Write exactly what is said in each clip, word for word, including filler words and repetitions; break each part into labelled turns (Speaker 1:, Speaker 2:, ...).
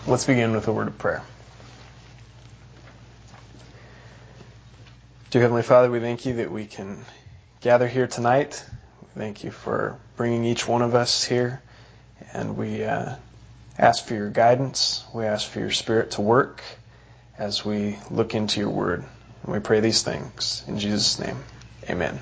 Speaker 1: Let's begin with a word of prayer. Dear Heavenly Father, we thank you that we can gather here tonight. We thank you for bringing each one of us here, and we uh, ask for your guidance. We ask for your Spirit to work as we look into your word. And we pray these things in Jesus' name. Amen.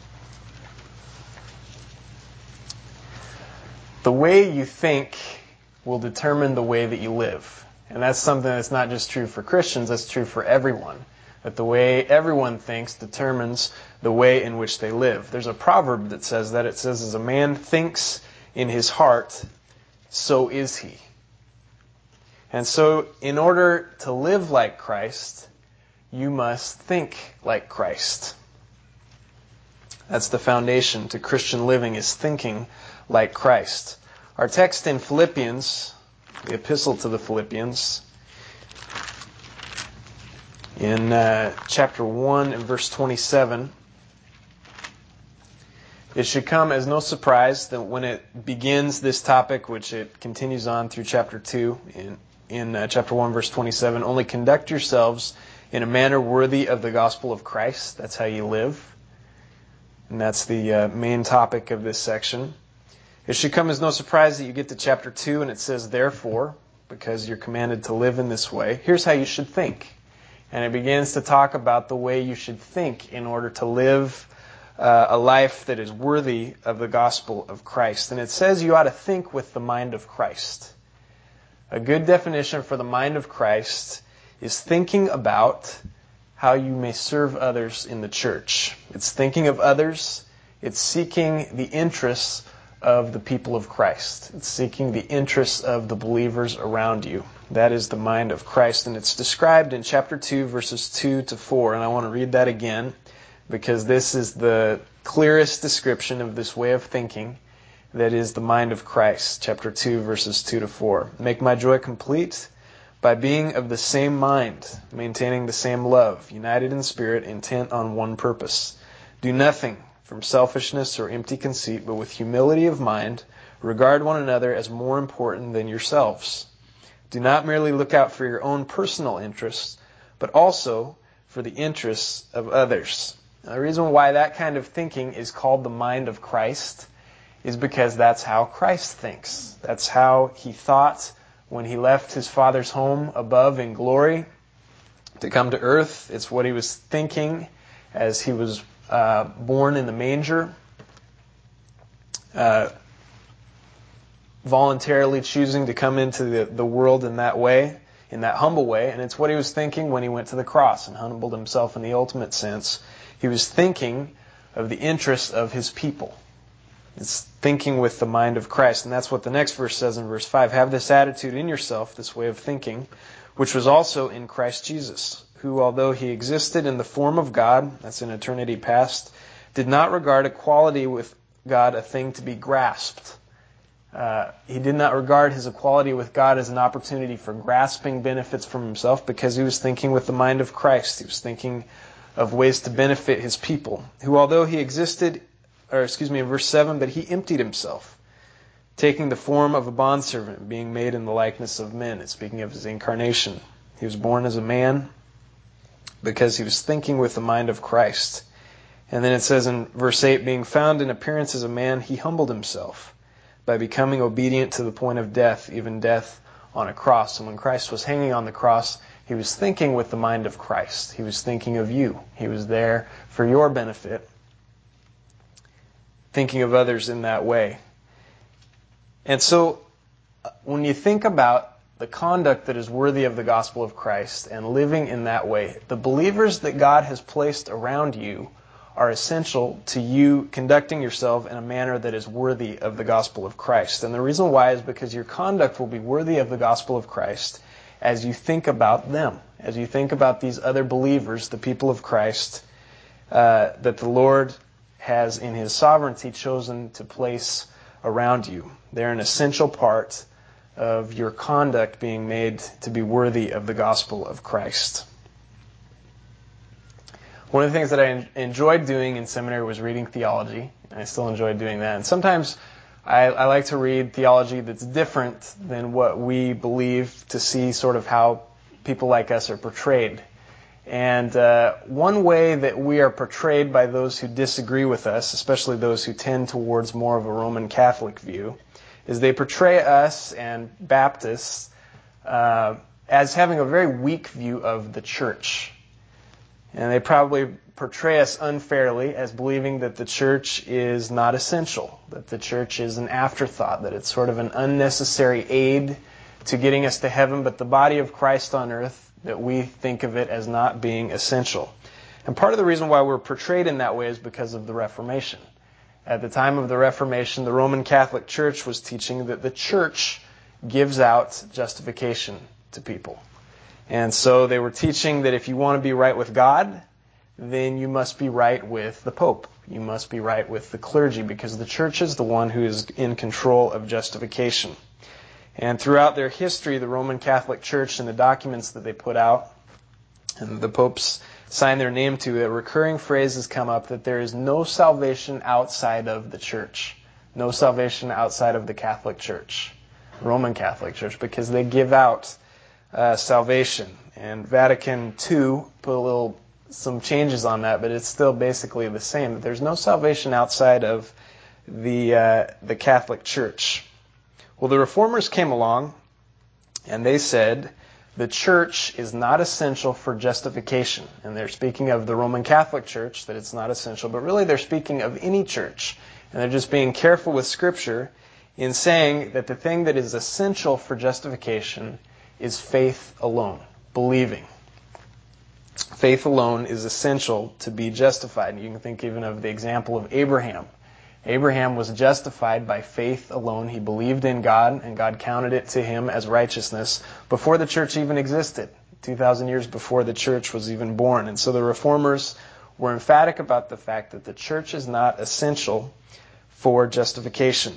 Speaker 1: The way you think will determine the way that you live. And that's something that's not just true for Christians, that's true for everyone. That the way everyone thinks determines the way in which they live. There's a proverb that says that. It says, as a man thinks in his heart, so is he. And so, in order to live like Christ, you must think like Christ. That's the foundation to Christian living, is thinking like Christ. Our text in Philippians, the epistle to the Philippians, in uh, chapter one and verse twenty-seven, it should come as no surprise that when it begins this topic, which it continues on through chapter two, in, in uh, chapter one, verse twenty-seven, only conduct yourselves in a manner worthy of the gospel of Christ. That's how you live. And that's the uh, main topic of this section. It should come as no surprise that you get to chapter two and it says, therefore, because you're commanded to live in this way, here's how you should think. And it begins to talk about the way you should think in order to live uh, a life that is worthy of the gospel of Christ. And it says you ought to think with the mind of Christ. A good definition for the mind of Christ is thinking about how you may serve others in the church. It's thinking of others. It's seeking the interests of the people of Christ. It's seeking the interests of the believers around you. That is the mind of Christ. And it's described in chapter two, verses two to four. And I want to read that again because this is the clearest description of this way of thinking that is the mind of Christ. Chapter two, verses two to four. Make my joy complete by being of the same mind, maintaining the same love, united in spirit, intent on one purpose. Do nothing from selfishness or empty conceit, but with humility of mind, regard one another as more important than yourselves. Do not merely look out for your own personal interests, but also for the interests of others. Now, the reason why that kind of thinking is called the mind of Christ is because that's how Christ thinks. That's how he thought when he left his Father's home above in glory to come to earth. It's what he was thinking as he was uh, born in the manger, uh, voluntarily choosing to come into the, the world in that way, in that humble way. And it's what he was thinking when he went to the cross and humbled himself in the ultimate sense. He was thinking of the interests of his people. It's thinking with the mind of Christ. And that's what the next verse says in verse five. Have this attitude in yourself, this way of thinking, which was also in Christ Jesus, who, although he existed in the form of God, that's in eternity past, did not regard equality with God a thing to be grasped. Uh, he did not regard his equality with God as an opportunity for grasping benefits from himself because he was thinking with the mind of Christ. He was thinking of ways to benefit his people, who, although he existed or excuse me, in verse seven, but he emptied himself, taking the form of a bondservant, being made in the likeness of men. It's speaking of his incarnation. He was born as a man because he was thinking with the mind of Christ. And then it says in verse eight, being found in appearance as a man, he humbled himself by becoming obedient to the point of death, even death on a cross. And when Christ was hanging on the cross, he was thinking with the mind of Christ. He was thinking of you. He was there for your benefit, thinking of others in that way. And so when you think about the conduct that is worthy of the gospel of Christ and living in that way, the believers that God has placed around you are essential to you conducting yourself in a manner that is worthy of the gospel of Christ. And the reason why is because your conduct will be worthy of the gospel of Christ as you think about them, as you think about these other believers, the people of Christ, uh, that the Lord has in his sovereignty chosen to place around you. They're an essential part of your conduct being made to be worthy of the gospel of Christ. One of the things that I enjoyed doing in seminary was reading theology, and I still enjoy doing that. And sometimes I, I like to read theology that's different than what we believe, to see sort of how people like us are portrayed. And uh, one way that we are portrayed by those who disagree with us, especially those who tend towards more of a Roman Catholic view, is they portray us and Baptists uh, as having a very weak view of the church. And they probably portray us unfairly as believing that the church is not essential, that the church is an afterthought, that it's sort of an unnecessary aid to getting us to heaven, but the body of Christ on earth, that we think of it as not being essential. And part of the reason why we're portrayed in that way is because of the Reformation. At the time of the Reformation, the Roman Catholic Church was teaching that the church gives out justification to people. And so they were teaching that if you want to be right with God, then you must be right with the Pope. You must be right with the clergy, because the church is the one who is in control of justification. And throughout their history, the Roman Catholic Church and the documents that they put out, and the popes sign their name to, a recurring phrase has come up that there is no salvation outside of the church. No salvation outside of the Catholic Church, Roman Catholic Church, because they give out uh, salvation. And Vatican Two put a little some changes on that, but it's still basically the same. There's no salvation outside of the uh, the Catholic Church. Well, the Reformers came along, and they said the church is not essential for justification. And they're speaking of the Roman Catholic Church, that it's not essential, but really they're speaking of any church. And they're just being careful with Scripture in saying that the thing that is essential for justification is faith alone, believing. Faith alone is essential to be justified. You can think even of the example of Abraham. Abraham was justified by faith alone. He believed in God, and God counted it to him as righteousness before the church even existed, two thousand years before the church was even born. And so the Reformers were emphatic about the fact that the church is not essential for justification.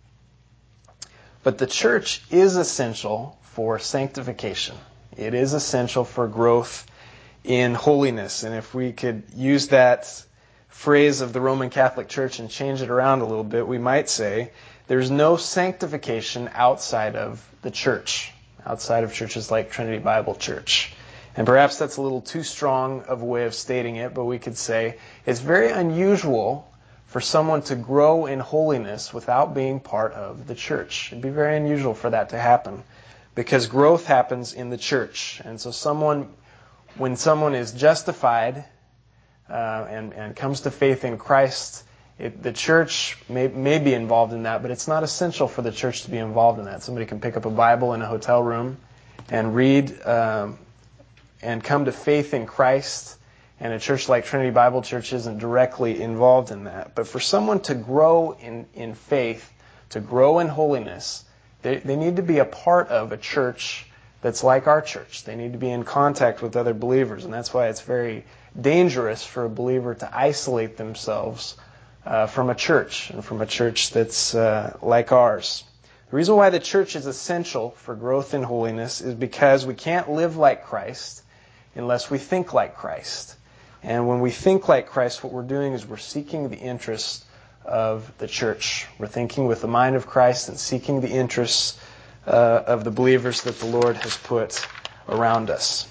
Speaker 1: But the church is essential for sanctification. It is essential for growth in holiness. And if we could use that phrase of the Roman Catholic Church and change it around a little bit, we might say there's no sanctification outside of the church, outside of churches like Trinity Bible Church. And perhaps that's a little too strong of a way of stating it, but we could say it's very unusual for someone to grow in holiness without being part of the church. It'd be very unusual for that to happen, because growth happens in the church. And so someone, when someone is justified uh, and, and comes to faith in Christ, it, the church may, may be involved in that, but it's not essential for the church to be involved in that. Somebody can pick up a Bible in a hotel room and read um, and come to faith in Christ, and a church like Trinity Bible Church isn't directly involved in that. But for someone to grow in, in faith, to grow in holiness, they, they need to be a part of a church that's like our church. They need to be in contact with other believers, and that's why it's very dangerous for a believer to isolate themselves uh, from a church, and from a church that's uh, like ours. The reason why the church is essential for growth in holiness is because we can't live like Christ unless we think like Christ. And when we think like Christ, what we're doing is we're seeking the interests of the church. We're thinking with the mind of Christ and seeking the interests uh, of the believers that the Lord has put around us.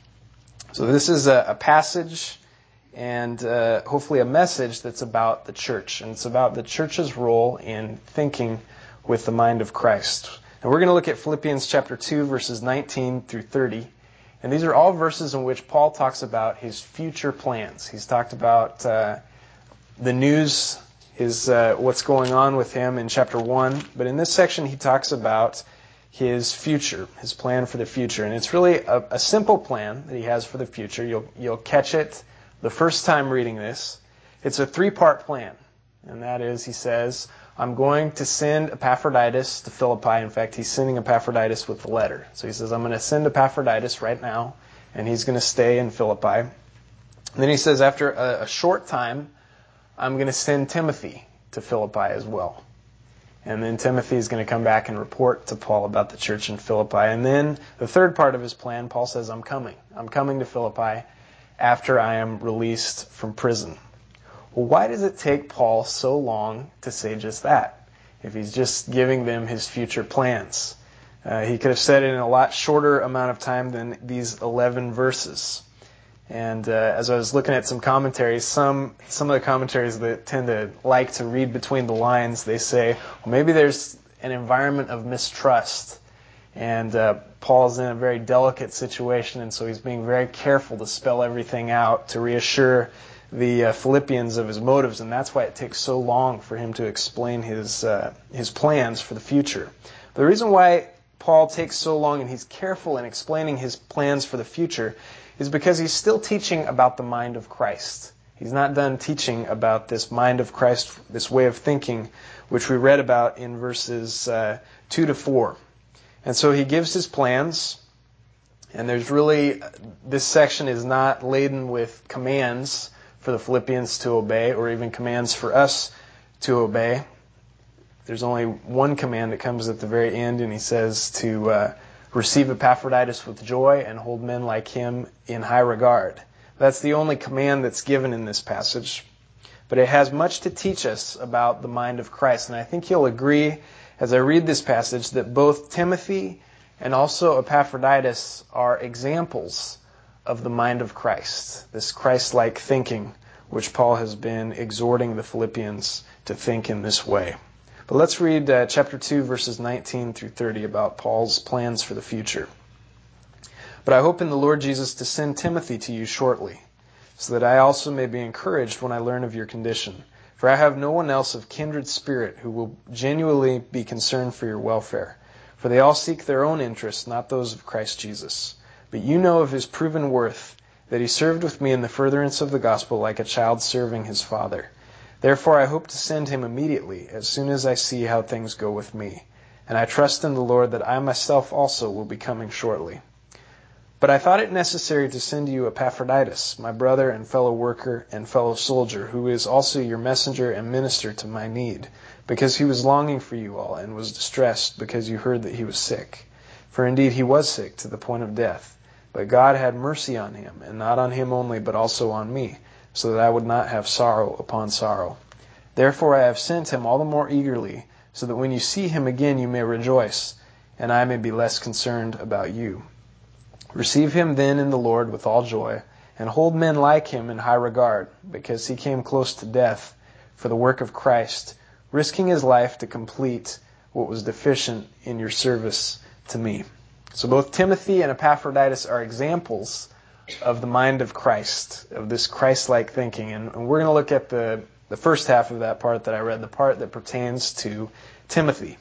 Speaker 1: So this is a, a passage and uh, hopefully a message that's about the church. And it's about the church's role in thinking with the mind of Christ. And we're going to look at Philippians chapter two, verses nineteen through thirty. And these are all verses in which Paul talks about his future plans. He's talked about uh, the news, his uh, what's going on with him in chapter one. But in this section, he talks about his future, his plan for the future. And it's really a, a simple plan that he has for the future. You'll, you'll catch it the first time reading this. It's a three-part plan. And that is, he says, I'm going to send Epaphroditus to Philippi. In fact, he's sending Epaphroditus with the letter. So he says, I'm going to send Epaphroditus right now, and he's going to stay in Philippi. And then he says, after a, a short time, I'm going to send Timothy to Philippi as well. And then Timothy is going to come back and report to Paul about the church in Philippi. And then the third part of his plan, Paul says, I'm coming. I'm coming to Philippi after I am released from prison. Well, why does it take Paul so long to say just that? if he's just giving them his future plans. Uh, he could have said it in a lot shorter amount of time than these eleven verses. And uh, as I was looking at some commentaries, some some of the commentaries that tend to like to read between the lines, they say, well, maybe there's an environment of mistrust. And uh, Paul's in a very delicate situation, and so he's being very careful to spell everything out to reassure the uh, Philippians of his motives, and that's why it takes so long for him to explain his uh, his plans for the future. But the reason why Paul takes so long and he's careful in explaining his plans for the future is because he's still teaching about the mind of Christ. He's not done teaching about this mind of Christ, this way of thinking, which we read about in verses uh, two to four. And so he gives his plans, and there's really, this section is not laden with commands for the Philippians to obey, or even commands for us to obey. There's only one command that comes at the very end, and he says to uh, receive Epaphroditus with joy and hold men like him in high regard. That's the only command that's given in this passage. But it has much to teach us about the mind of Christ, and I think you'll agree as I read this passage that both Timothy and also Epaphroditus are examples of the mind of Christ, this Christ-like thinking which Paul has been exhorting the Philippians to think in this way. But let's read uh, chapter two, verses nineteen through thirty about Paul's plans for the future. But I hope in the Lord Jesus to send Timothy to you shortly, so that I also may be encouraged when I learn of your condition. For I have no one else of kindred spirit who will genuinely be concerned for your welfare. For they all seek their own interests, not those of Christ Jesus. But you know of his proven worth, that he served with me in the furtherance of the gospel like a child serving his father. Therefore I hope to send him immediately, as soon as I see how things go with me. And I trust in the Lord that I myself also will be coming shortly. But I thought it necessary to send you Epaphroditus, my brother and fellow worker and fellow soldier, who is also your messenger and minister to my need, because he was longing for you all and was distressed because you heard that he was sick. For indeed he was sick to the point of death. But God had mercy on him, and not on him only, but also on me, so that I would not have sorrow upon sorrow. Therefore I have sent him all the more eagerly, so that when you see him again you may rejoice, and I may be less concerned about you. Receive him then in the Lord with all joy, and hold men like him in high regard, because he came close to death for the work of Christ, risking his life to complete what was deficient in your service to me. So both Timothy and Epaphroditus are examples of the mind of Christ, of this Christ-like thinking. And we're going to look at the, the first half of that part that I read, the part that pertains to Timothy.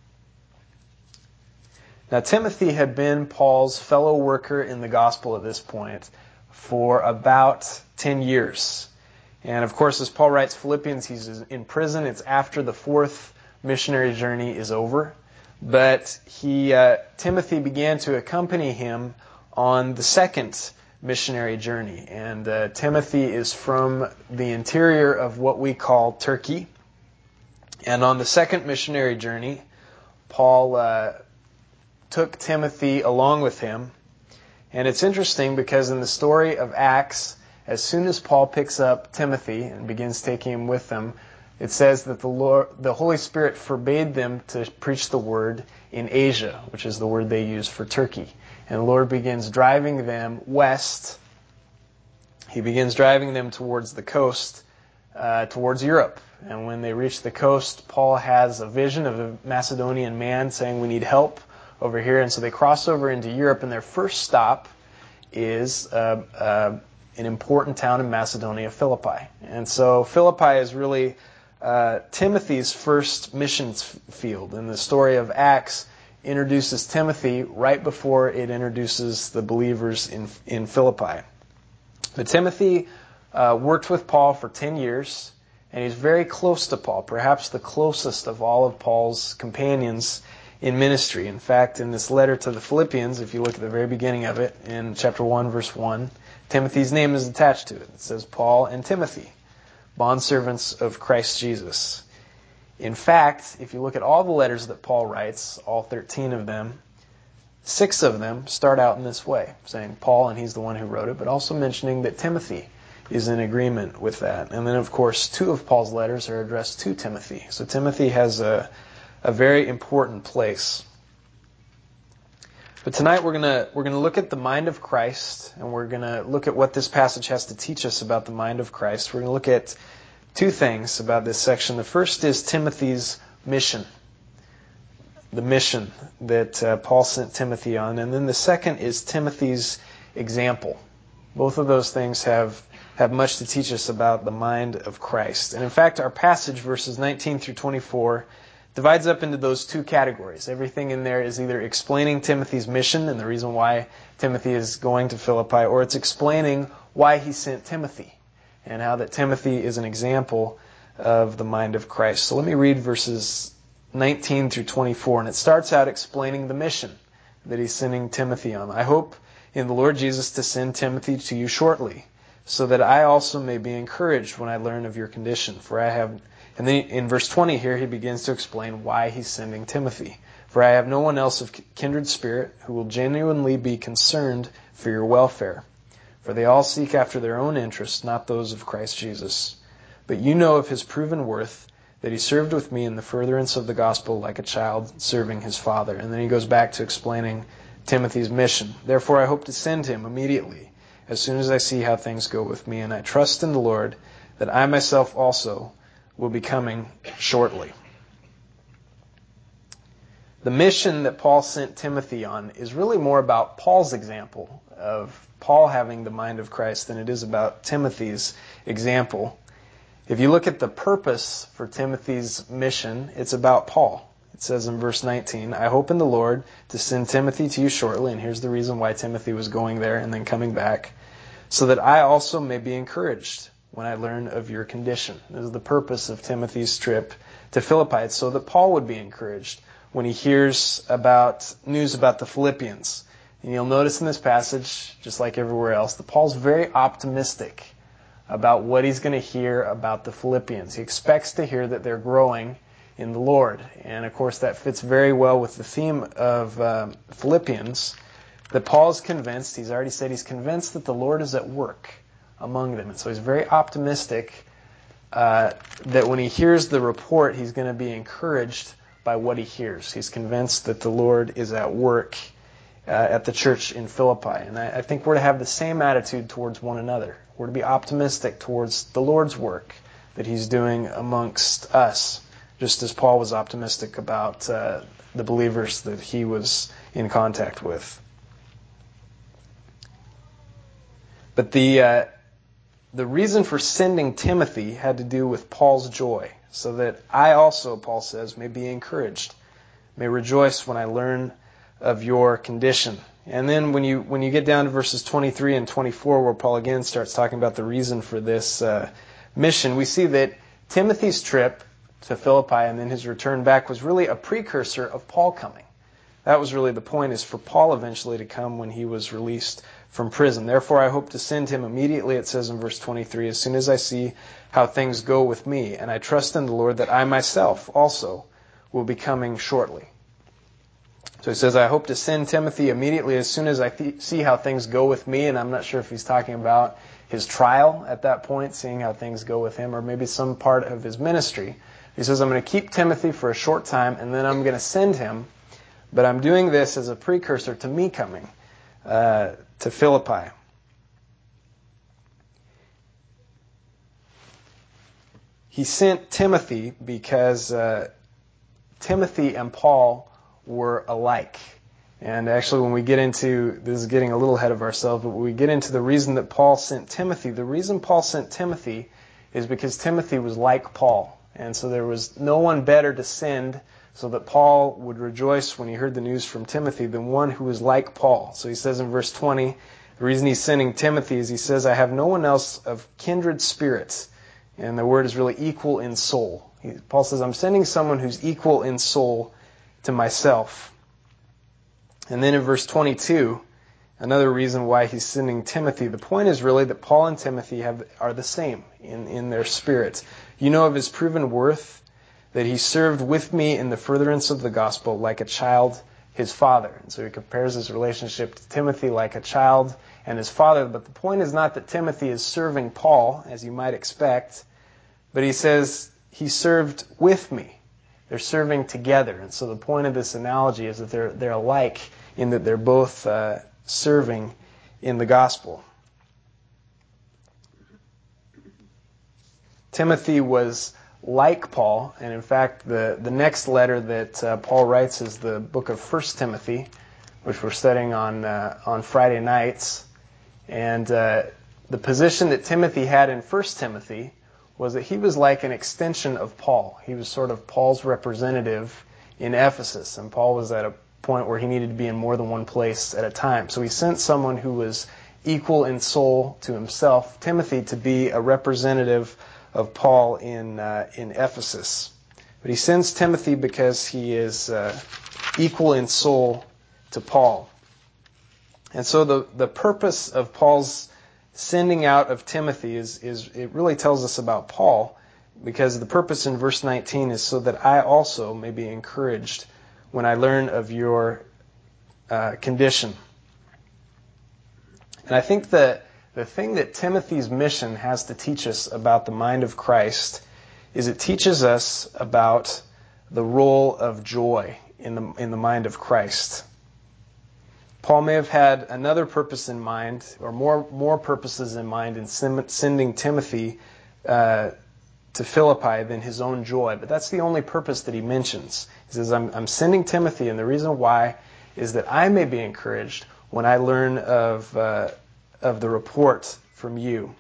Speaker 1: Now, Timothy had been Paul's fellow worker in the gospel at this point for about ten years. And of course, as Paul writes Philippians, he's in prison. It's after the fourth missionary journey is over. But he, uh, Timothy began to accompany him on the second missionary journey. And uh, Timothy is from the interior of what we call Turkey. And on the second missionary journey, Paul uh, took Timothy along with him. And it's interesting because in the story of Acts, as soon as Paul picks up Timothy and begins taking him with them, it says that the Lord, the Holy Spirit forbade them to preach the word in Asia, which is the word they use for Turkey. And the Lord begins driving them west. He begins driving them towards the coast, uh, towards Europe. And when they reach the coast, Paul has a vision of a Macedonian man saying, we need help over here. And so they cross over into Europe, and their first stop is uh, uh, an important town in Macedonia, Philippi. And so Philippi is really uh, Timothy's first missions field. And the story of Acts introduces Timothy right before it introduces the believers in, in Philippi. But Timothy uh, worked with Paul for ten years, and he's very close to Paul, perhaps the closest of all of Paul's companions in ministry. In fact, in this letter to the Philippians, if you look at the very beginning of it, in chapter one, verse one, Timothy's name is attached to it. It says, Paul and Timothy, bondservants of Christ Jesus. In fact, if you look at all the letters that Paul writes, all thirteen of them, six of them start out in this way, saying Paul, and he's the one who wrote it, but also mentioning that Timothy is in agreement with that. And then, of course, two of Paul's letters are addressed to Timothy. So Timothy has a a very important place. But tonight we're gonna we're gonna look at the mind of Christ, and we're gonna look at what this passage has to teach us about the mind of Christ. We're gonna look at two things about this section. The first is Timothy's mission, the mission that uh, Paul sent Timothy on, and then the second is Timothy's example. Both of those things have have much to teach us about the mind of Christ. And in fact, our passage, verses nineteen through twenty-four, divides up into those two categories. Everything in there is either explaining Timothy's mission and the reason why Timothy is going to Philippi, or it's explaining why he sent Timothy and how that Timothy is an example of the mind of Christ. So let me read verses nineteen through twenty-four, and it starts out explaining the mission that he's sending Timothy on. I hope in the Lord Jesus to send Timothy to you shortly, so that I also may be encouraged when I learn of your condition. For I have, and then in verse twenty here, he begins to explain why he's sending Timothy. For I have no one else of kindred spirit who will genuinely be concerned for your welfare. For they all seek after their own interests, not those of Christ Jesus. But you know of his proven worth, that he served with me in the furtherance of the gospel like a child serving his father. And then he goes back to explaining Timothy's mission. Therefore I hope to send him immediately, as soon as I see how things go with me, and I trust in the Lord that I myself also will be coming shortly. The mission that Paul sent Timothy on is really more about Paul's example of Paul having the mind of Christ than it is about Timothy's example. If you look at the purpose for Timothy's mission, it's about Paul. It says in verse nineteen, I hope in the Lord to send Timothy to you shortly, and here's the reason why Timothy was going there and then coming back, so that I also may be encouraged when I learn of your condition. This is the purpose of Timothy's trip to Philippi. It's so that Paul would be encouraged when he hears about news about the Philippians. And you'll notice in this passage, just like everywhere else, that Paul's very optimistic about what he's going to hear about the Philippians. He expects to hear that they're growing in the Lord. And of course that fits very well with the theme of uh, Philippians, that Paul is convinced, he's already said he's convinced that the Lord is at work among them. And so he's very optimistic uh, that when he hears the report, he's going to be encouraged by what he hears. He's convinced that the Lord is at work uh, at the church in Philippi. And I, I think we're to have the same attitude towards one another. We're to be optimistic towards the Lord's work that he's doing amongst us, just as Paul was optimistic about uh, the believers that he was in contact with. But the uh, the reason for sending Timothy had to do with Paul's joy, so that I also, Paul says, may be encouraged, may rejoice when I learn of your condition. And then when you when you get down to verses twenty-three and twenty-four, where Paul again starts talking about the reason for this uh, mission, we see that Timothy's trip to Philippi and then his return back was really a precursor of Paul coming. That was really the point, is for Paul eventually to come when he was released from prison. Therefore I hope to send him immediately, it says in verse twenty-three, as soon as I see how things go with me, and I trust in the Lord that I myself also will be coming shortly. So he says, I hope to send Timothy immediately as soon as I th- see how things go with me, and I'm not sure if he's talking about his trial at that point, seeing how things go with him, or maybe some part of his ministry. He says, I'm going to keep Timothy for a short time, and then I'm going to send him, but I'm doing this as a precursor to me coming uh, to Philippi. He sent Timothy because uh, Timothy and Paul were alike. And actually when we get into, this is getting a little ahead of ourselves, but when we get into the reason that Paul sent Timothy, the reason Paul sent Timothy is because Timothy was like Paul. And so there was no one better to send so that Paul would rejoice when he heard the news from Timothy than one who was like Paul. So he says in verse twenty, the reason he's sending Timothy is he says, I have no one else of kindred spirits. And the word is really equal in soul. He, Paul says, I'm sending someone who's equal in soul to myself. And then in verse twenty-two, another reason why he's sending Timothy, the point is really that Paul and Timothy have are the same in, in their spirits. You know of his proven worth, that he served with me in the furtherance of the gospel like a child his father. And so he compares his relationship to Timothy like a child and his father. But the point is not that Timothy is serving Paul, as you might expect, but he says he served with me. They're serving together. And so the point of this analogy is that they're, they're alike in that they're both uh, serving in the gospel. Timothy was like Paul, and in fact, the, the next letter that uh, Paul writes is the book of First Timothy, which we're studying on uh, on Friday nights. And uh, the position that Timothy had in First Timothy was that he was like an extension of Paul. He was sort of Paul's representative in Ephesus, and Paul was at a point where he needed to be in more than one place at a time. So he sent someone who was equal in soul to himself, Timothy, to be a representative of Paul in uh, in Ephesus. But he sends Timothy because he is uh, equal in soul to Paul. And so the, the purpose of Paul's sending out of Timothy is, is it really tells us about Paul, because the purpose in verse nineteen is so that I also may be encouraged when I learn of your uh, condition. And I think that the thing that Timothy's mission has to teach us about the mind of Christ is it teaches us about the role of joy in the in the mind of Christ. Paul may have had another purpose in mind, or more more purposes in mind in sending Timothy uh, to Philippi than his own joy, but that's the only purpose that he mentions. He says, I'm, I'm sending Timothy, and the reason why is that I may be encouraged when I learn of uh, of the report from you.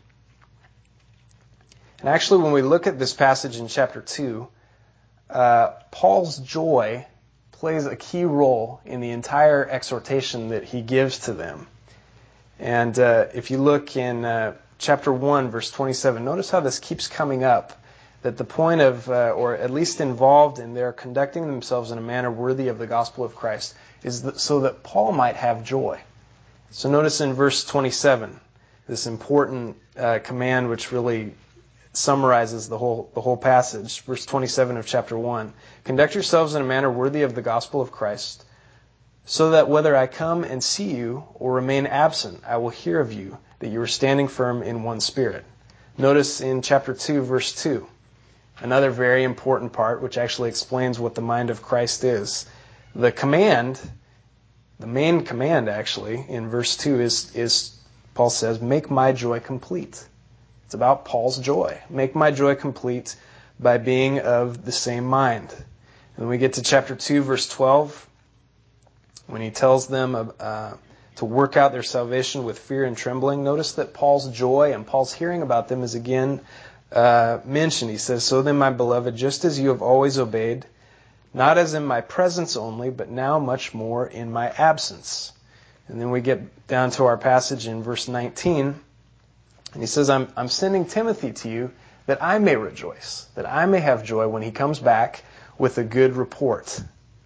Speaker 1: And actually, when we look at this passage in chapter two, uh, Paul's joy plays a key role in the entire exhortation that he gives to them. And uh, if you look in uh, chapter one, verse twenty-seven, notice how this keeps coming up, that the point of, uh, or at least involved in their conducting themselves in a manner worthy of the gospel of Christ, is that, so that Paul might have joy. So notice in verse twenty-seven, this important uh, command which really summarizes the whole the whole passage. Verse twenty-seven of chapter one. Conduct yourselves in a manner worthy of the gospel of Christ, so that whether I come and see you or remain absent, I will hear of you, that you are standing firm in one spirit. Notice in chapter two, verse two, another very important part, which actually explains what the mind of Christ is. The command, the main command actually, in verse two is, is Paul says, make my joy complete. It's about Paul's joy. Make my joy complete by being of the same mind. And we get to chapter two, verse twelve, when he tells them uh, to work out their salvation with fear and trembling. Notice that Paul's joy and Paul's hearing about them is again uh, mentioned. He says, so then, my beloved, just as you have always obeyed, not as in my presence only, but now much more in my absence. And then we get down to our passage in verse nineteen. And he says, I'm, I'm sending Timothy to you that I may rejoice, that I may have joy when he comes back with a good report.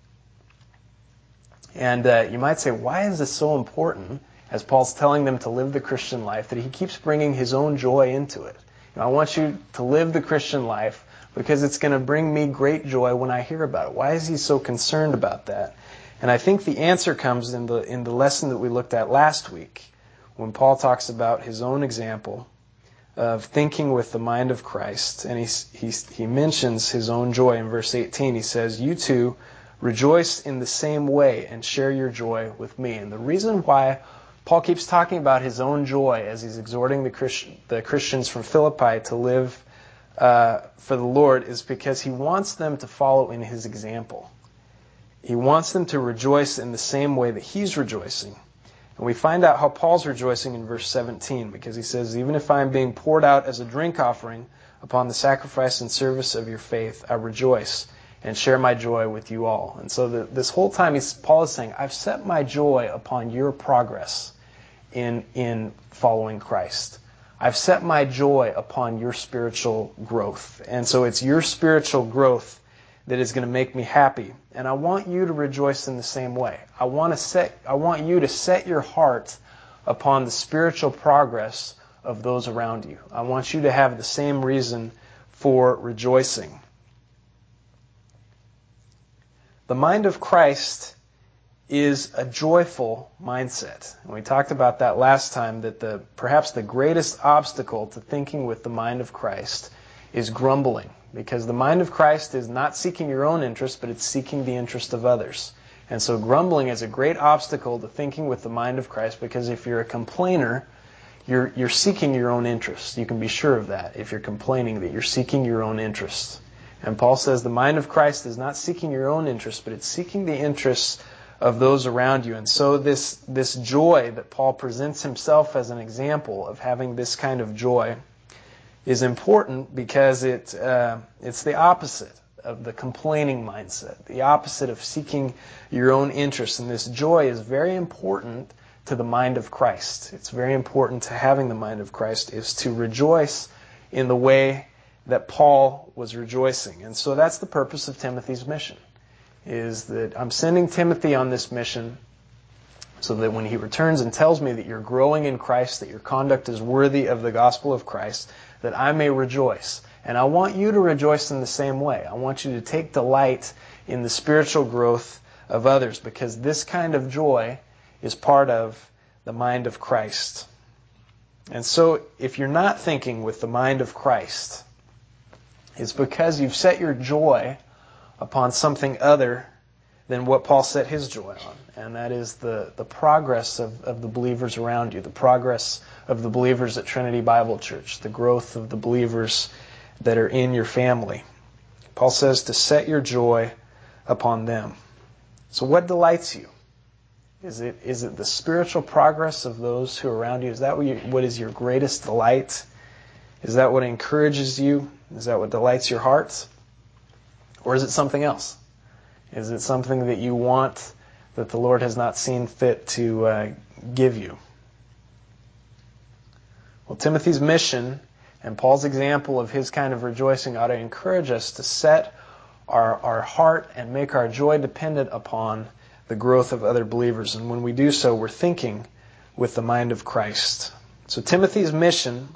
Speaker 1: And uh, you might say, why is this so important, as Paul's telling them to live the Christian life, that he keeps bringing his own joy into it? You know, I want you to live the Christian life because it's going to bring me great joy when I hear about it. Why is he so concerned about that? And I think the answer comes in the in the lesson that we looked at last week, when Paul talks about his own example of thinking with the mind of Christ. And he, he, he mentions his own joy in verse eighteen. He says, you too rejoice in the same way and share your joy with me. And the reason why Paul keeps talking about his own joy as he's exhorting the, Christ, the Christians from Philippi to live uh, for the Lord is because he wants them to follow in his example. He wants them to rejoice in the same way that he's rejoicing. And we find out how Paul's rejoicing in verse seventeen, because he says, even if I am being poured out as a drink offering upon the sacrifice and service of your faith, I rejoice and share my joy with you all. And so the, this whole time, he's, Paul is saying, I've set my joy upon your progress in, in following Christ. I've set my joy upon your spiritual growth. And so it's your spiritual growth that is going to make me happy. And I want you to rejoice in the same way. I want to set, I want you to set your heart upon the spiritual progress of those around you. I want you to have the same reason for rejoicing. The mind of Christ is a joyful mindset. And we talked about that last time, that the perhaps the greatest obstacle to thinking with the mind of Christ is grumbling, because the mind of Christ is not seeking your own interest, but it's seeking the interest of others. And so grumbling is a great obstacle to thinking with the mind of Christ, because if you're a complainer, you're, you're seeking your own interest. You can be sure of that if you're complaining, that you're seeking your own interest. And Paul says the mind of Christ is not seeking your own interest, but it's seeking the interests of those around you. And so this, this joy that Paul presents himself as an example of having this kind of joy is important, because it uh, it's the opposite of the complaining mindset, the opposite of seeking your own interests. And this joy is very important to the mind of Christ. It's very important to having the mind of Christ, is to rejoice in the way that Paul was rejoicing. And so that's the purpose of Timothy's mission, is that I'm sending Timothy on this mission so that when he returns and tells me that you're growing in Christ, that your conduct is worthy of the gospel of Christ, that I may rejoice. And I want you to rejoice in the same way. I want you to take delight in the spiritual growth of others, because this kind of joy is part of the mind of Christ. And so if you're not thinking with the mind of Christ, it's because you've set your joy upon something other than what Paul set his joy on. And that is the, the progress of, of the believers around you, the progress of the believers at Trinity Bible Church, the growth of the believers that are in your family. Paul says to set your joy upon them. So what delights you? Is it is it the spiritual progress of those who are around you? Is that what, you, what is your greatest delight? Is that what encourages you? Is that what delights your heart? Or is it something else? Is it something that you want that the Lord has not seen fit to uh, give you? Well, Timothy's mission and Paul's example of his kind of rejoicing ought to encourage us to set our, our heart and make our joy dependent upon the growth of other believers. And when we do so, we're thinking with the mind of Christ. So Timothy's mission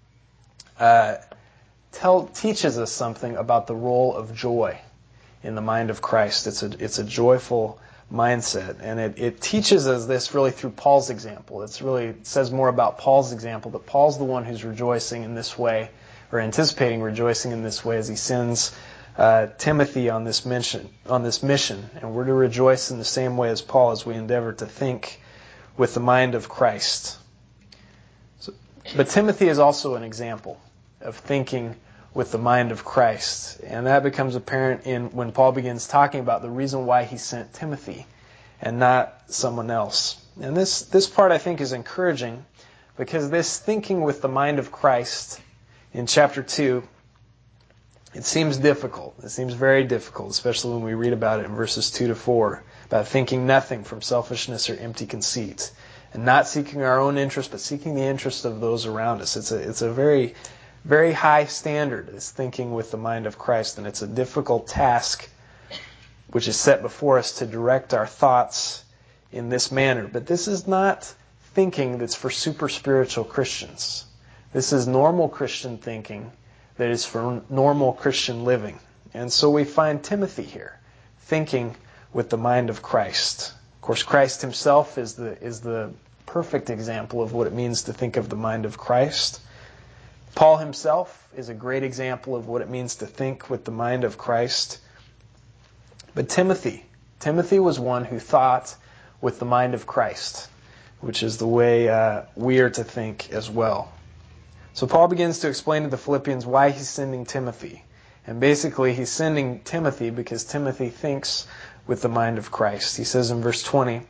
Speaker 1: uh, tell, teaches us something about the role of joy in the mind of Christ. It's a, it's a joyful mindset. And it, it teaches us this really through Paul's example. It's really, it says more about Paul's example, that Paul's the one who's rejoicing in this way, or anticipating rejoicing in this way as he sends uh, Timothy on this mission, on this mission. And we're to rejoice in the same way as Paul as we endeavor to think with the mind of Christ. So, but Timothy is also an example of thinking with the mind of Christ. And that becomes apparent in when Paul begins talking about the reason why he sent Timothy and not someone else. And this, this part I think is encouraging, because this thinking with the mind of Christ in chapter two, it seems difficult. It seems very difficult, especially when we read about it in verses two to four, about thinking nothing from selfishness or empty conceit, and not seeking our own interest, but seeking the interest of those around us. It's a, it's a very Very high standard, is thinking with the mind of Christ, and it's a difficult task which is set before us to direct our thoughts in this manner. But this is not thinking that's for super spiritual Christians. This is normal Christian thinking that is for normal Christian living. And so we find Timothy here, thinking with the mind of Christ. Of course, Christ himself is the is the perfect example of what it means to think of the mind of Christ. Paul himself is a great example of what it means to think with the mind of Christ. But Timothy, Timothy was one who thought with the mind of Christ, which is the way uh, we are to think as well. So Paul begins to explain to the Philippians why he's sending Timothy. And basically he's sending Timothy because Timothy thinks with the mind of Christ. He says in verse twenty,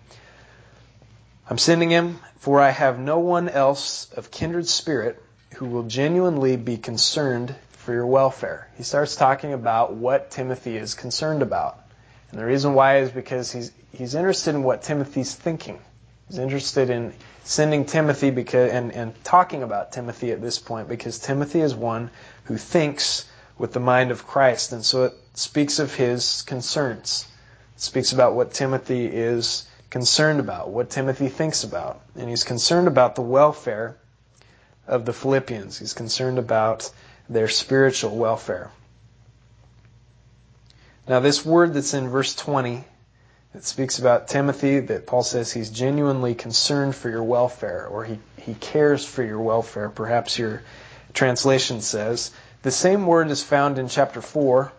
Speaker 1: I'm sending him, for I have no one else of kindred spirit who will genuinely be concerned for your welfare. He starts talking about what Timothy is concerned about. And the reason why is because he's he's interested in what Timothy's thinking. He's interested in sending Timothy because and, and talking about Timothy at this point, because Timothy is one who thinks with the mind of Christ. And so it speaks of his concerns. It speaks about what Timothy is concerned about, what Timothy thinks about. And he's concerned about the welfare of the Philippians. He's concerned about their spiritual welfare. Now this word that's in verse twenty, it speaks about Timothy, that Paul says he's genuinely concerned for your welfare, or he, he cares for your welfare. Perhaps your translation says The same word is found in chapter four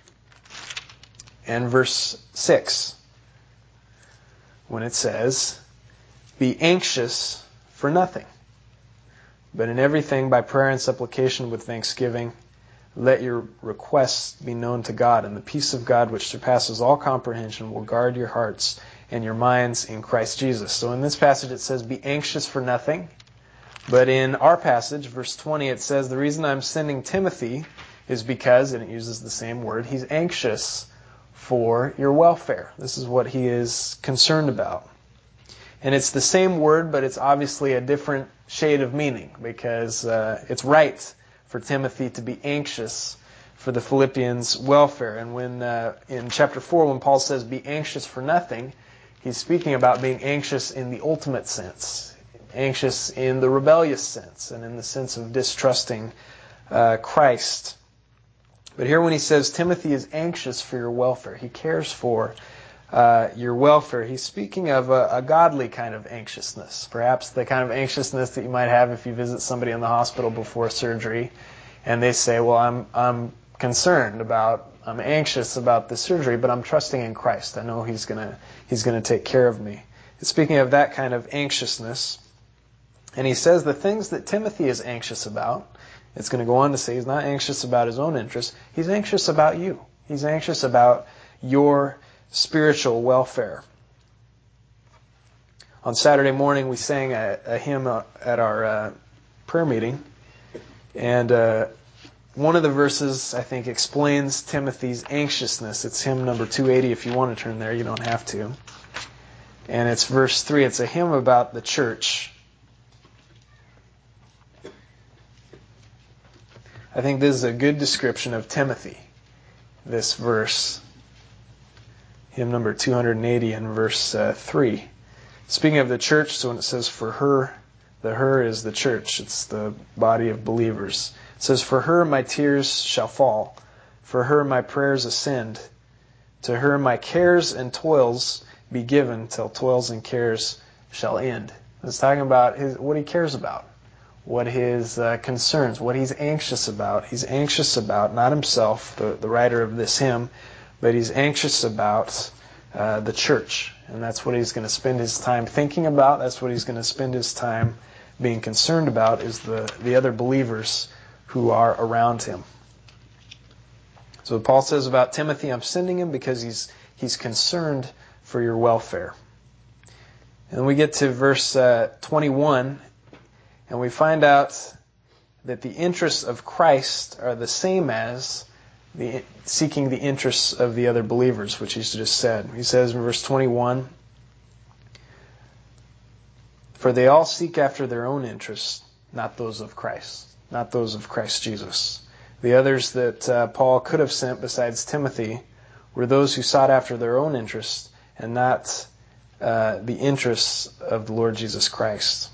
Speaker 1: and verse six, when it says, "Be anxious for nothing, but in everything by prayer and supplication with thanksgiving, let your requests be known to God, and the peace of God which surpasses all comprehension will guard your hearts and your minds in Christ Jesus." So in this passage it says, "Be anxious for nothing." But in our passage, verse twenty, it says, "The reason I'm sending Timothy is because," and it uses the same word, "he's anxious for your welfare." This is what he is concerned about. And it's the same word, but it's obviously a different shade of meaning, because uh, it's right for Timothy to be anxious for the Philippians' welfare. And when uh, in chapter four, when Paul says, "Be anxious for nothing," he's speaking about being anxious in the ultimate sense, anxious in the rebellious sense, and in the sense of distrusting uh, Christ. But here when he says Timothy is anxious for your welfare, he cares for uh, your welfare, he's speaking of a, a godly kind of anxiousness, perhaps the kind of anxiousness that you might have if you visit somebody in the hospital before surgery, and they say, "Well, I'm I'm concerned about, I'm anxious about the surgery, but I'm trusting in Christ. I know He's gonna He's gonna take care of me." It's speaking of that kind of anxiousness, and he says the things that Timothy is anxious about. It's going to go on to say he's not anxious about his own interests. He's anxious about you. He's anxious about your spiritual welfare. On Saturday morning, we sang a, a hymn at our uh, prayer meeting, and uh, one of the verses, I think, explains Timothy's anxiousness. It's hymn number two eighty. If you want to turn there, you don't have to. And it's verse three. It's a hymn about the church. I think this is a good description of Timothy, this verse. Hymn number two eighty and verse uh, three. Speaking of the church, so when it says "for her," the "her" is the church. It's the body of believers. It says, "For her my tears shall fall. For her my prayers ascend. To her my cares and toils be given till toils and cares shall end." It's talking about his, what he cares about. What his uh, concerns, what he's anxious about. He's anxious about, not himself, the, the writer of this hymn, but he's anxious about uh, the church. And that's what he's going to spend his time thinking about. That's what he's going to spend his time being concerned about, is the, the other believers who are around him. So Paul says about Timothy, "I'm sending him because he's he's concerned for your welfare." And then we get to verse uh, twenty-one, and we find out that the interests of Christ are the same as the seeking the interests of the other believers, which he's just said. He says in verse twenty-one, "For they all seek after their own interests, not those of Christ," not those of Christ Jesus. The others that uh, Paul could have sent besides Timothy were those who sought after their own interests and not uh, the interests of the Lord Jesus Christ.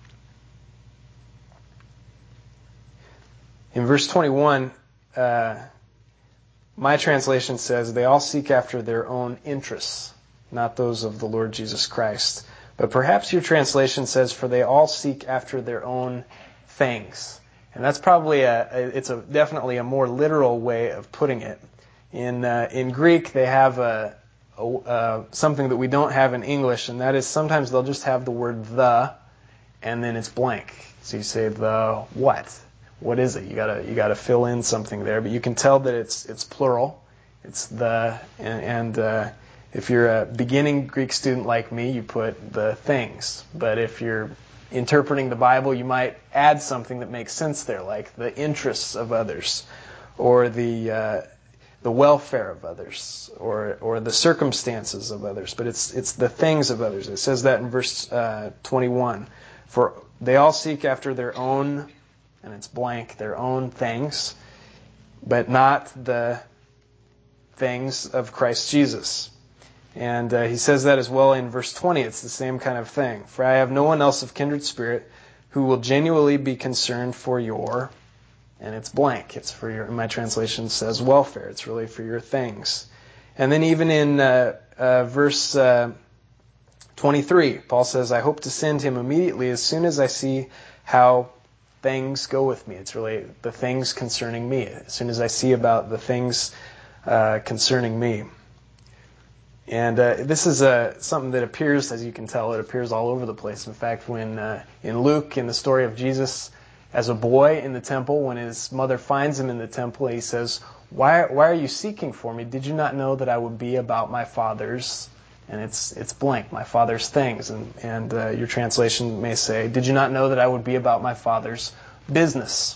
Speaker 1: In verse twenty-one, uh, my translation says, "They all seek after their own interests, not those of the Lord Jesus Christ." But perhaps your translation says, "For they all seek after their own things." And that's probably a, a it's a definitely a more literal way of putting it. In uh, in Greek, they have a, a uh, something that we don't have in English, and that is sometimes they'll just have the word "the," and then it's blank. So you say the what? What is it? You gotta you gotta fill in something there, but you can tell that it's it's plural. It's the and, and uh, if you're a beginning Greek student like me, you put the things. But if you're interpreting the Bible, you might add something that makes sense there, like the interests of others, or the uh, the welfare of others, or or the circumstances of others. But it's it's the things of others. It says that in verse uh, twenty-one. For they all seek after their own, and it's blank, their own things, but not the things of Christ Jesus. And uh, he says that as well in verse twenty. It's the same kind of thing. "For I have no one else of kindred spirit who will genuinely be concerned for your," and it's blank. It's for your, my translation says welfare. It's really for your things. And then even in uh, uh, verse uh, twenty-three, Paul says, "I hope to send him immediately as soon as I see how things go with me. It's really the things concerning me. As soon as I see about the things uh, concerning me. And uh, this is uh, something that appears, as you can tell, it appears all over the place. In fact, when uh, in Luke, in the story of Jesus as a boy in the temple, when his mother finds him in the temple, he says, why, why are you seeking for me? Did you not know that I would be about my Father's? And it's it's blank, my Father's things. And, and uh, your translation may say, did you not know that I would be about my Father's business?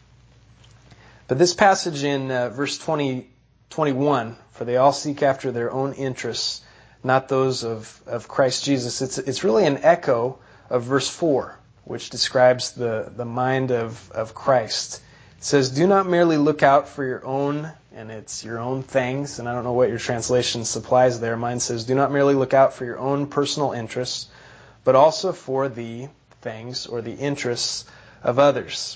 Speaker 1: But this passage in uh, verse twenty, twenty-one, for they all seek after their own interests, not those of, of Christ Jesus. It's it's really an echo of verse four, which describes the, the mind of, of Christ. It says, do not merely look out for your own, and it's your own things, and I don't know what your translation supplies there. Mine says, do not merely look out for your own personal interests, but also for the things or the interests of others.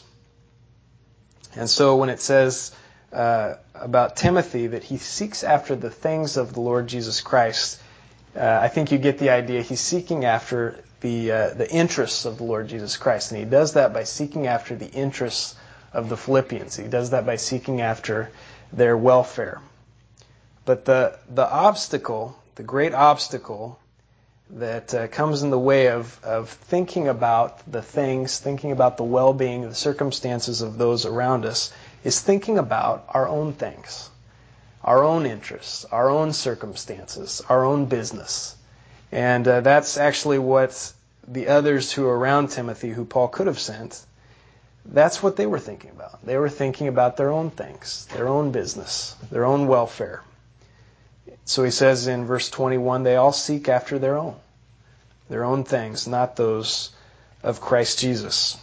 Speaker 1: And so when it says uh, about Timothy that he seeks after the things of the Lord Jesus Christ, uh, I think you get the idea. He's seeking after the uh, the interests of the Lord Jesus Christ, and he does that by seeking after the interests of the Philippians. He does that by seeking after their welfare. But the the obstacle, the great obstacle that uh, comes in the way of, of thinking about the things, thinking about the well-being, the circumstances of those around us, is thinking about our own things, our own interests, our own circumstances, our own business. And uh, that's actually what the others who are around Timothy, who Paul could have sent, that's what they were thinking about. They were thinking about their own things, their own business, their own welfare. So he says in verse twenty-one, they all seek after their own, their own things, not those of Christ Jesus.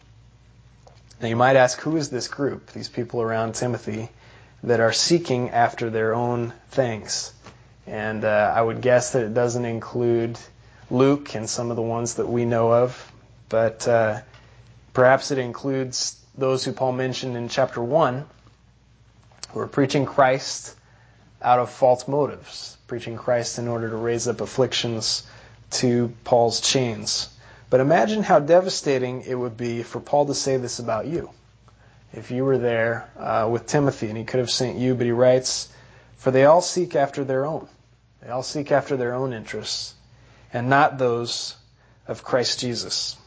Speaker 1: Now you might ask, who is this group, these people around Timothy, that are seeking after their own things? And uh, I would guess that it doesn't include Luke and some of the ones that we know of, but uh, perhaps it includes those who Paul mentioned in chapter one, who are preaching Christ out of false motives, preaching Christ in order to raise up afflictions to Paul's chains. But imagine how devastating it would be for Paul to say this about you. If you were there uh, with Timothy, and he could have sent you, but he writes, for they all seek after their own. They all seek after their own interests, and not those of Christ Jesus.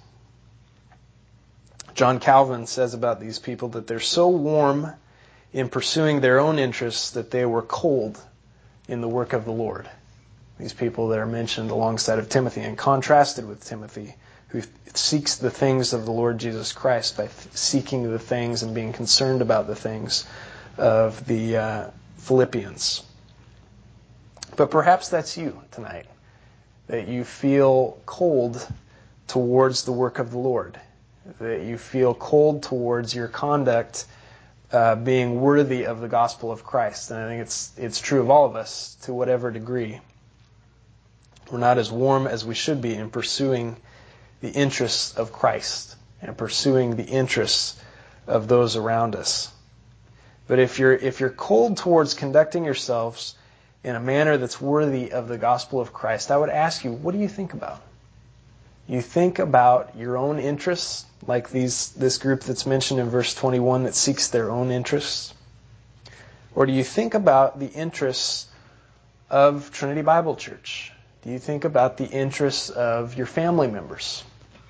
Speaker 1: John Calvin says about these people that they're so warm in pursuing their own interests that they were cold in the work of the Lord. These people that are mentioned alongside of Timothy and contrasted with Timothy, who seeks the things of the Lord Jesus Christ by seeking the things and being concerned about the things of the uh, Philippians. But perhaps that's you tonight, that you feel cold towards the work of the Lord, that you feel cold towards your conduct uh, being worthy of the gospel of Christ. And I think it's it's true of all of us to whatever degree. We're not as warm as we should be in pursuing the interests of Christ and pursuing the interests of those around us. But if you're if you're cold towards conducting yourselves in a manner that's worthy of the gospel of Christ, I would ask you, what do you think about? You think about your own interests, like these this group that's mentioned in verse twenty-one that seeks their own interests? Or do you think about the interests of Trinity Bible Church? Do you think about the interests of your family members?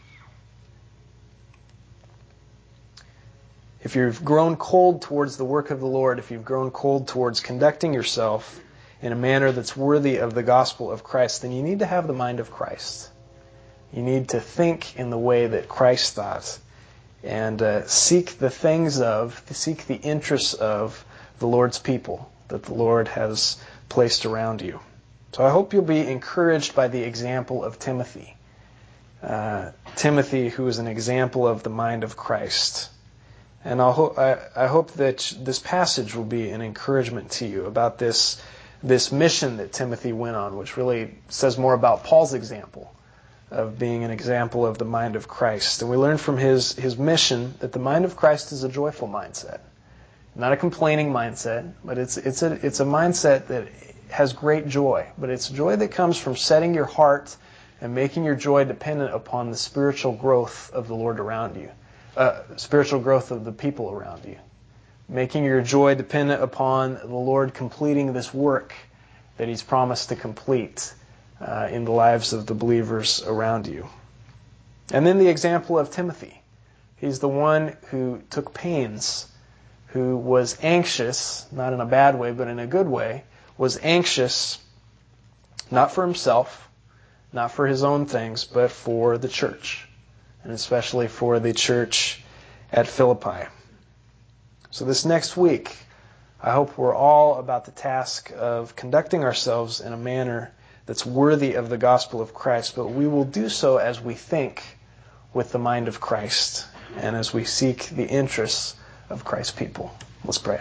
Speaker 1: If you've grown cold towards the work of the Lord, if you've grown cold towards conducting yourself in a manner that's worthy of the gospel of Christ, then you need to have the mind of Christ. You need to think in the way that Christ thought and uh, seek the things of, seek the interests of the Lord's people that the Lord has placed around you. So I hope you'll be encouraged by the example of Timothy. Uh, Timothy, who is an example of the mind of Christ. And I'll ho- I, I hope that this passage will be an encouragement to you about this, this mission that Timothy went on, which really says more about Paul's example of being an example of the mind of Christ. And we learn from his, his mission that the mind of Christ is a joyful mindset. Not a complaining mindset, but it's, it's, a, it's a mindset that has great joy, but it's joy that comes from setting your heart and making your joy dependent upon the spiritual growth of the Lord around you, uh, spiritual growth of the people around you. Making your joy dependent upon the Lord completing this work that He's promised to complete uh, in the lives of the believers around you. And then the example of Timothy. He's the one who took pains, who was anxious, not in a bad way, but in a good way, was anxious not for himself, not for his own things, but for the church, and especially for the church at Philippi. So this next week, I hope we're all about the task of conducting ourselves in a manner that's worthy of the gospel of Christ, but we will do so as we think with the mind of Christ and as we seek the interests of Christ's people. Let's pray.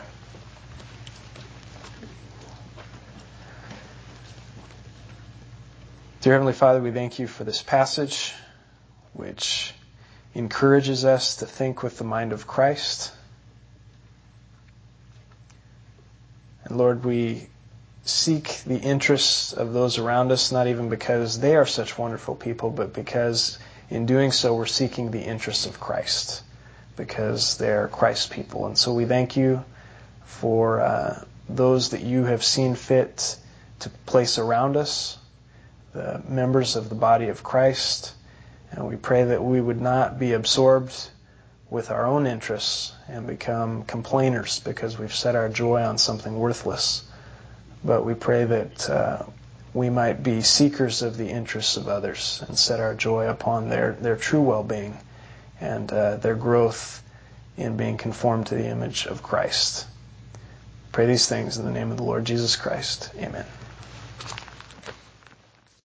Speaker 1: Dear Heavenly Father, we thank you for this passage, which encourages us to think with the mind of Christ. And Lord, we seek the interests of those around us, not even because they are such wonderful people, but because in doing so we're seeking the interests of Christ, because they're Christ's people. And so we thank you for uh, those that you have seen fit to place around us, the members of the body of Christ. And we pray that we would not be absorbed with our own interests and become complainers because we've set our joy on something worthless. But we pray that uh, we might be seekers of the interests of others and set our joy upon their, their true well-being and uh, their growth in being conformed to the image of Christ. Pray these things in the name of the Lord Jesus Christ. Amen.